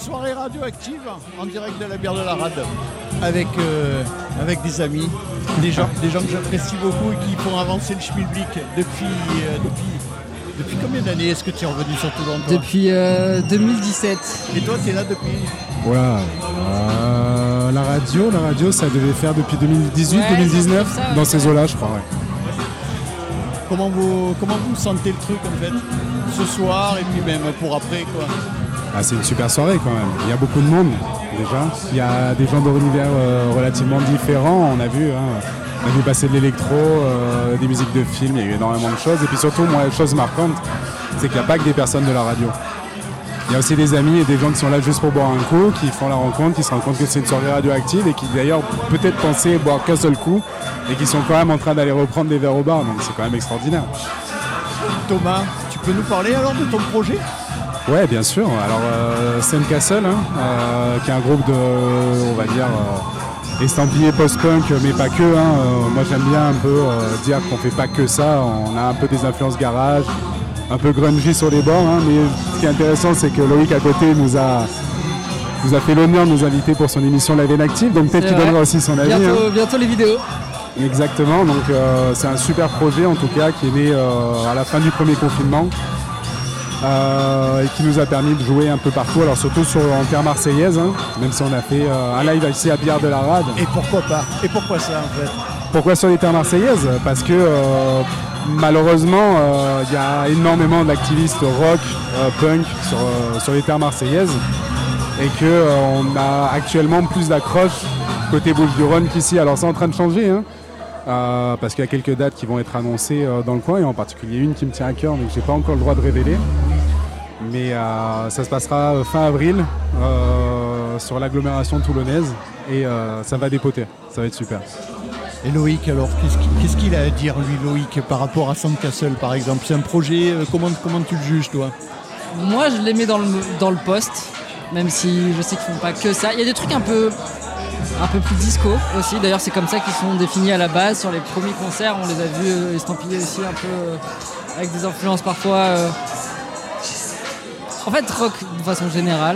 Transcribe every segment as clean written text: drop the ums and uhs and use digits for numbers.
soirée radioactive en direct de la bière de la Rade avec des amis, des gens que j'apprécie beaucoup et qui font avancer le schmilblick depuis combien d'années est-ce que tu es revenu sur Toulon toi ? Depuis 2017. Et toi tu es là depuis ? Voilà. La radio, ça devait faire depuis 2018-2019, dans ces eaux-là, je crois. Ouais. Comment vous sentez le truc en fait ce soir et puis même pour après quoi ? Ah, c'est une super soirée quand même. Il y a beaucoup de monde déjà. Il y a des gens d'univers relativement différents. On a vu passer de l'électro, des musiques de films, il y a eu énormément de choses. Et puis surtout, moi, la chose marquante, c'est qu'il n'y a pas que des personnes de la radio. Il y a aussi des amis et des gens qui sont là juste pour boire un coup, qui font la rencontre, qui se rendent compte que c'est une soirée radioactive et qui d'ailleurs peut-être pensaient boire qu'un seul coup et qui sont quand même en train d'aller reprendre des verres au bar. Donc c'est quand même extraordinaire. Thomas, tu peux nous parler alors de ton projet ? Ouais, bien sûr. Alors, Sandcastle, qui est un groupe de, on va dire, estampillé post-punk, mais pas que. Moi, j'aime bien un peu dire qu'on fait pas que ça. On a un peu des influences garage, un peu grungy sur les bords. Mais ce qui est intéressant, c'est que Loïc, à côté, nous a fait l'honneur de nous inviter pour son émission Live and Active. Donc, peut-être qu'il donnera aussi son avis. Bientôt les vidéos. Exactement. Donc, c'est un super projet, en tout cas, qui est né à la fin du premier confinement. Et qui nous a permis de jouer un peu partout, alors surtout en terre marseillaise, même si on a fait un live ici à Bière de la Rade. Et pourquoi pas ? Et pourquoi ça en fait ? Pourquoi sur les terres marseillaises ? Parce que malheureusement il y a énormément d'activistes rock, punk sur les terres marseillaises et qu'on a actuellement plus d'accroches côté Bouches-du-Rhône qu'ici. Alors c'est en train de changer, parce qu'il y a quelques dates qui vont être annoncées dans le coin, et en particulier une qui me tient à cœur mais que je n'ai pas encore le droit de révéler. Mais ça se passera fin avril sur l'agglomération toulonnaise et ça va dépoter, ça va être super. Et Loïc alors, qu'est-ce qu'il a à dire lui Loïc par rapport à Sandcastle par exemple ? C'est un projet, comment tu le juges toi ? Moi je les mets dans le poste, même si je sais qu'ils font pas que ça. Il y a des trucs un peu plus disco aussi, d'ailleurs c'est comme ça qu'ils sont définis à la base. Sur les premiers concerts on les a vus estampillés aussi un peu avec des influences parfois en fait rock de façon générale.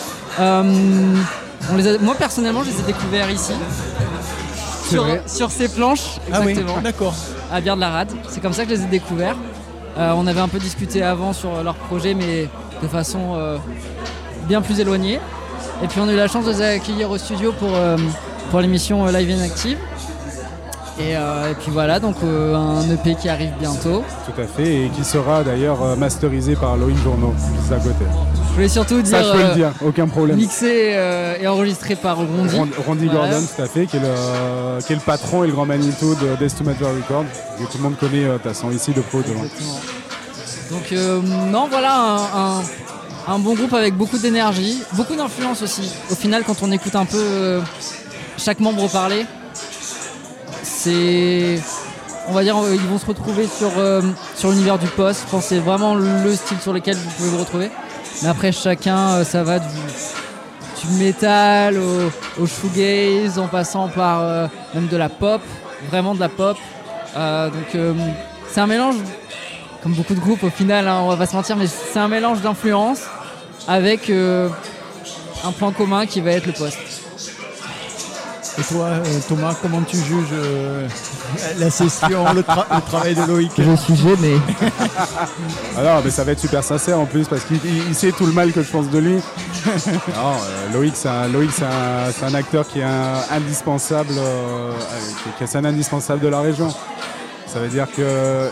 Moi personnellement je les ai découverts ici sur ces planches exactement. Ah oui, d'accord. À Bière de la Rade, c'est comme ça que je les ai découverts. On avait un peu discuté avant sur leur projet mais de façon bien plus éloignée. Et puis on a eu la chance de les accueillir au studio pour l'émission Live and Active. Et puis voilà, donc un EP qui arrive bientôt. Tout à fait, et qui sera d'ailleurs masterisé par Loïc Journeau, juste à côté. Je voulais surtout dire, ça je peux le dire, aucun problème. Mixé et enregistré par Rondy Gordon, tout à fait, qui est le patron et le grand Manitou de Death to Major Records, que tout le monde connaît, de toute façon, ici de pro. Donc non, voilà un bon groupe avec beaucoup d'énergie, beaucoup d'influence aussi. Au final, quand on écoute un peu chaque membre parler, on va dire, ils vont se retrouver sur l'univers du post. Je pense que c'est vraiment le style sur lequel vous pouvez vous retrouver. Mais après, chacun, ça va du métal au shoegaze, en passant par même de la pop, vraiment de la pop. Donc c'est un mélange, comme beaucoup de groupes au final, on va pas se mentir, mais c'est un mélange d'influences avec un point commun qui va être le post. Et toi, Thomas, comment tu juges la session, le travail de Loïc ? Je suis gêné. Alors, mais ça va être super sincère en plus, parce qu'il sait tout le mal que je pense de lui. Loïc, c'est un acteur qui est indispensable, c'est un indispensable de la région. Ça veut dire que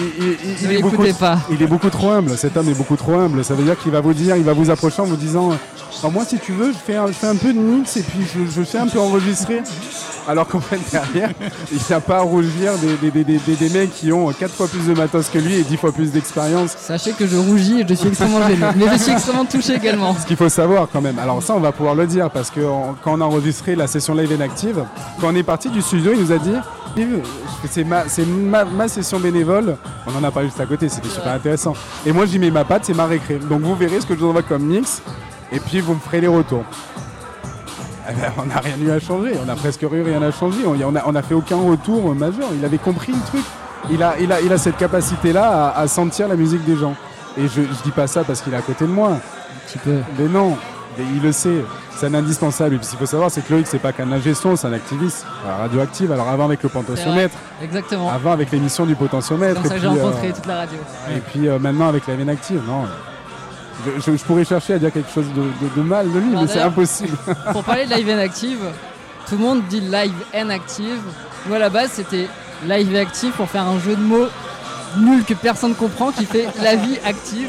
il est beaucoup trop humble. Cet homme est beaucoup trop humble. Ça veut dire qu'il va vous approcher en vous disant moi si tu veux je fais un peu de mix et puis je fais un peu enregistrer. Alors qu'en fait derrière il n'y a pas à rougir des mecs qui ont 4 fois plus de matos que lui et 10 fois plus d'expérience. Sachez que je rougis et je suis extrêmement gêné. Mais je suis extrêmement touché également. Ce qu'il faut savoir quand même. Alors ça on va pouvoir le dire parce que quand on a enregistré la session Live and Active, quand on est parti du studio il nous a dit c'est ma session bénévole. On en a parlé juste à côté, c'était super intéressant. Et moi j'y mets ma patte, c'est ma récré. Donc vous verrez ce que je vous envoie comme mix et puis vous me ferez les retours. On n'a rien eu à changer, on a presque rien à changer. On a fait aucun retour majeur. Il avait compris le truc. Il a cette capacité-là à sentir la musique des gens. Et je dis pas ça parce qu'il est à côté de moi. Un petit peu. Mais non. Il le sait, c'est un indispensable. Et puis ce qu'il faut savoir, c'est que Loïc, c'est pas qu'un ingé son, c'est un activiste radioactif. Alors avant avec le potentiomètre, exactement. Avant avec l'émission du potentiomètre. C'est comme ça que j'ai rencontré toute la radio. Et puis maintenant avec la veine active, non. Je pourrais chercher à dire quelque chose de mal de lui, mais c'est impossible. Pour parler de Live and Active, tout le monde dit Live and Active. Nous à la base c'était Live et Active pour faire un jeu de mots nul que personne comprend qui fait la vie active.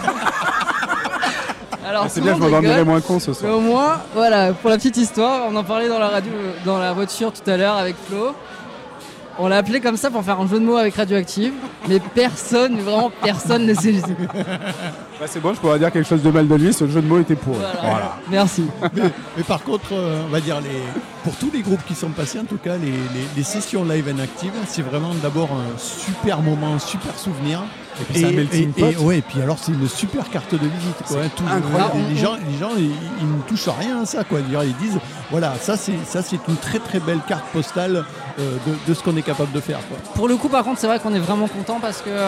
Alors, c'est bien, je m'endormirai moins con ce soir. Mais au moins, voilà, pour la petite histoire, on en parlait dans la radio, dans la voiture tout à l'heure avec Flo. On l'a appelé comme ça pour faire un jeu de mots avec Radioactive, mais personne, vraiment personne ne sait. Bah c'est bon, je pourrais dire quelque chose de mal de lui, ce jeu de mots était pour. Voilà. Merci. Mais par contre, on va dire, pour tous les groupes qui sont passés, en tout cas, les sessions live and active, c'est vraiment d'abord un super moment, un super souvenir. Et puis c'est un melting pot. Et puis alors c'est une super carte de visite. Quoi, incroyable. Les gens ils ne touchent à rien à ça. Quoi. Ils disent, voilà, ça c'est une très très belle carte postale de ce qu'on est capable de faire. Quoi. Pour le coup, par contre, c'est vrai qu'on est vraiment content parce que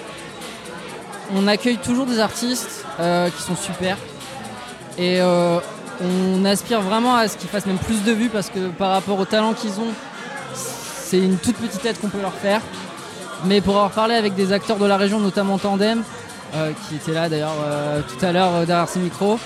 on accueille toujours des artistes qui sont super. Et on aspire vraiment à ce qu'ils fassent même plus de vues parce que par rapport au talent qu'ils ont, c'est une toute petite aide qu'on peut leur faire. Mais pour avoir parlé avec des acteurs de la région, notamment Tandem, qui était là d'ailleurs tout à l'heure derrière ces micros,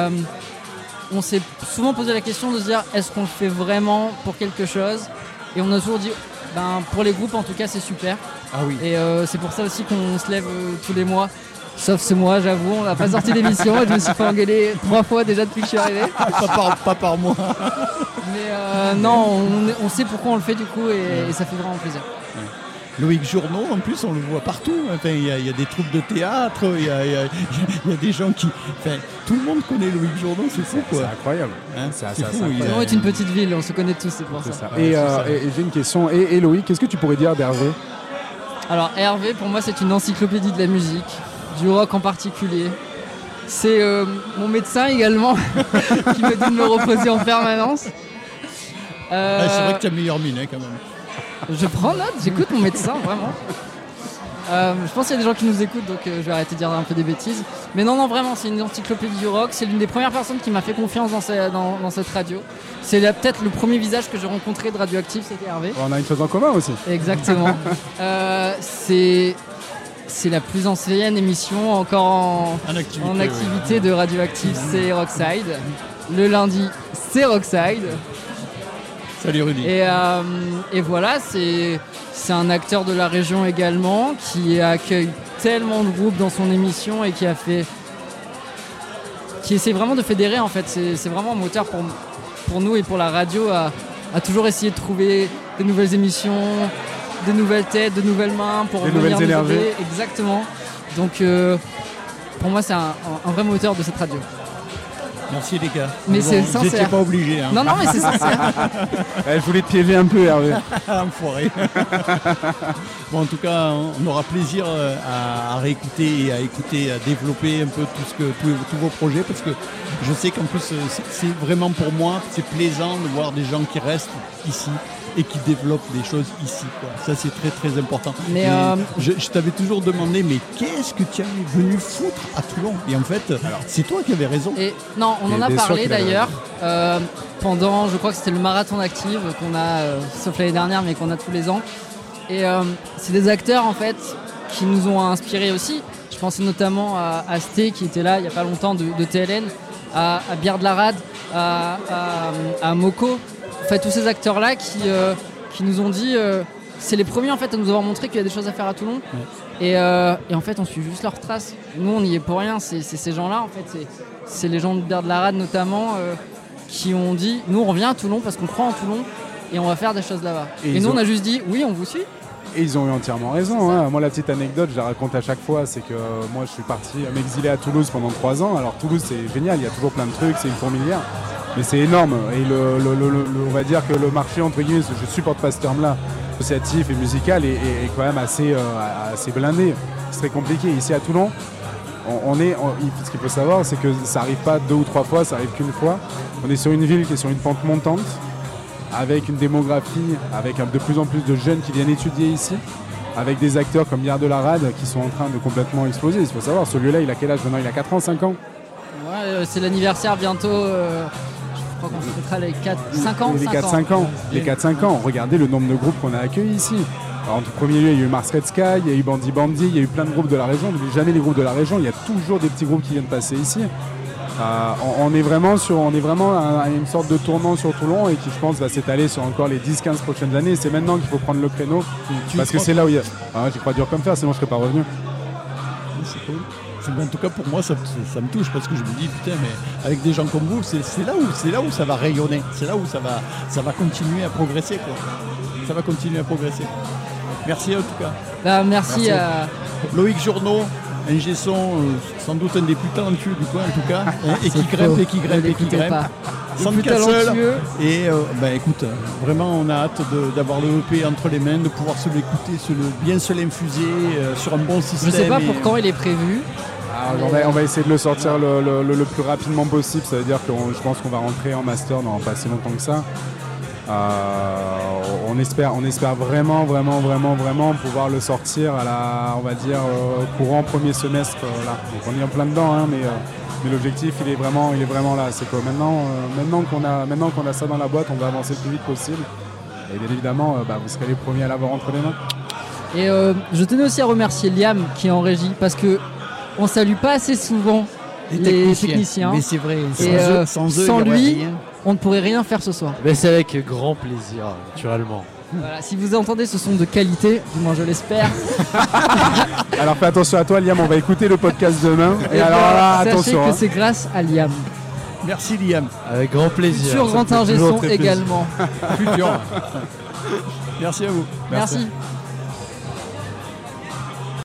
on s'est souvent posé la question de se dire est-ce qu'on le fait vraiment pour quelque chose ? Et on a toujours dit pour les groupes en tout cas c'est super. Ah oui. Et c'est pour ça aussi qu'on se lève tous les mois. Sauf ce mois, j'avoue, on n'a pas sorti d'émission et je me suis fait engueuler 3 fois déjà depuis que je suis arrivé. Pas par mois. Mais non, on sait pourquoi on le fait du coup et ça fait vraiment plaisir. Ouais. Loïc Journeau, en plus, on le voit partout. Enfin, il y a des troupes de théâtre, il y a des gens qui... Enfin, tout le monde connaît Loïc Journeau, c'est fou, quoi. C'est incroyable. Hein, c'est fou. Journeau est une petite ville, on se connaît tous, c'est pour ça. Et j'ai une question. Et Loïc, qu'est-ce que tu pourrais dire d'Hervé ? Alors, Hervé, pour moi, c'est une encyclopédie de la musique, du rock en particulier. C'est mon médecin également, qui me dit de me reposer en permanence. C'est vrai que tu as meilleure mine, quand même. Je prends note, j'écoute mon médecin, vraiment. Je pense qu'il y a des gens qui nous écoutent, donc je vais arrêter de dire un peu des bêtises. Mais non, vraiment, c'est une encyclopédie du rock. C'est l'une des premières personnes qui m'a fait confiance dans cette radio. C'est peut-être le premier visage que j'ai rencontré de Radioactive, c'était Hervé. On a une chose en commun aussi. Exactement. C'est la plus ancienne émission encore en activité de Radioactive, c'est Rockside. Le lundi, c'est Rockside. Salut Rudy. Et voilà, c'est un acteur de la région également qui accueille tellement de groupes dans son émission et qui essaie vraiment de fédérer en fait. C'est vraiment un moteur pour nous et pour la radio à toujours essayer de trouver de nouvelles émissions, de nouvelles têtes, de nouvelles mains pour venir nous aider. Exactement. Donc pour moi c'est un vrai moteur de cette radio. Merci les gars. Mais c'est sincère. Vous n'étiez pas obligés. Hein. Non, mais c'est sincère. Je voulais te piéger un peu, Hervé. Enfoiré. Bon, en tout cas, on aura plaisir à réécouter et à écouter, à développer un peu tous vos projets parce que je sais qu'en plus, c'est vraiment pour moi, c'est plaisant de voir des gens qui restent ici et qui développent des choses ici. Quoi. Ça, c'est très, très important. Mais je t'avais toujours demandé, mais qu'est-ce que tu es venu foutre à Toulon ? Et en fait, c'est toi qui avais raison. Et non, on en a parlé d'ailleurs pendant, je crois que c'était le marathon active qu'on a, sauf l'année dernière, mais qu'on a tous les ans. Et c'est des acteurs, en fait, qui nous ont inspirés aussi. Je pensais notamment à Sté, qui était là il n'y a pas longtemps, de TLN, à Bière de la Rade, à Moko. En fait, tous ces acteurs-là qui nous ont dit, c'est les premiers en fait à nous avoir montré qu'il y a des choses à faire à Toulon. Ouais. Et en fait, on suit juste leurs traces. Nous, on n'y est pour rien. C'est ces gens-là, en fait, c'est les gens de Bière de la Rade notamment, qui ont dit, nous, on revient à Toulon parce qu'on croit en Toulon et on va faire des choses là-bas. Et nous, on a juste dit, oui, on vous suit. Et ils ont eu entièrement raison. Hein. Moi, la petite anecdote, je la raconte à chaque fois, c'est que moi, je suis parti m'exiler à Toulouse pendant 3 ans. Alors, Toulouse, c'est génial, il y a toujours plein de trucs, c'est une fourmilière. Mais c'est énorme. Et on va dire que le marché, entre guillemets, je ne supporte pas ce terme-là, associatif et musical, est quand même assez blindé. C'est très compliqué. Ici, à Toulon, ce qu'il faut savoir, c'est que ça n'arrive pas 2 ou 3 fois, ça arrive qu'une fois. On est sur une ville qui est sur une pente montante, avec une démographie, avec de plus en plus de jeunes qui viennent étudier ici, avec des acteurs comme Bière de la Rade qui sont en train de complètement exploser. Il faut savoir, ce lieu-là, il a quel âge maintenant ? Il a 4 ans, 5 ans ? Ouais, c'est l'anniversaire bientôt. Je crois qu'on se fêtera les 4-5 ans. Les 4-5 ans. Les 4-5 ans. Regardez le nombre de groupes qu'on a accueillis ici. Alors, en tout premier lieu, il y a eu Mars Red Sky, il y a eu Bandy Bandy, il y a eu plein de groupes de la région. N'oubliez jamais les groupes de la région. Il y a toujours des petits groupes qui viennent passer ici. On est vraiment à une sorte de tournant sur Toulon et qui, je pense, va s'étaler sur encore les 10-15 prochaines années. C'est maintenant qu'il faut prendre le créneau parce que c'est là où il y a. J'y crois dur comme fer, sinon je ne serais pas revenu. C'est cool. En tout cas, pour moi, ça me touche parce que je me dis, putain, mais avec des gens comme vous, c'est là où ça va rayonner. C'est là où ça va continuer à progresser, quoi. Ça va continuer à progresser. Merci en tout cas. Merci à Loïc Journeau, un gesson, sans doute un des plus talentueux du coin en tout cas, et qui grimpe. Sans talentueux. Et écoute, vraiment on a hâte d'avoir le EP entre les mains, de pouvoir se l'écouter, bien se l'infuser sur un bon système. Je sais pas pour quand il est prévu. On va essayer de le sortir le plus rapidement possible. Ça veut dire que je pense qu'on va rentrer en master dans pas si longtemps que ça. On espère vraiment pouvoir le sortir on va dire courant premier semestre là. Donc on est en plein dedans, hein, mais l'objectif il est vraiment là. C'est que maintenant qu'on a ça dans la boîte, on va avancer le plus vite possible. Et bien évidemment, vous serez les premiers à l'avoir entre les mains. Et je tenais aussi à remercier Liam qui est en régie parce que on salue pas assez souvent les techniciens. Mais c'est vrai. Et sans lui, rien. on ne pourrait rien faire ce soir. Mais c'est avec grand plaisir, naturellement. Voilà, si vous entendez ce son de qualité, du moins je l'espère. Alors fais attention à toi, Liam, on va écouter le podcast demain. Et alors là, sachez attention. que c'est grâce à Liam. Merci Liam. Avec grand plaisir. Sur Grand Ingé Son également. Futur. Merci à vous. Merci.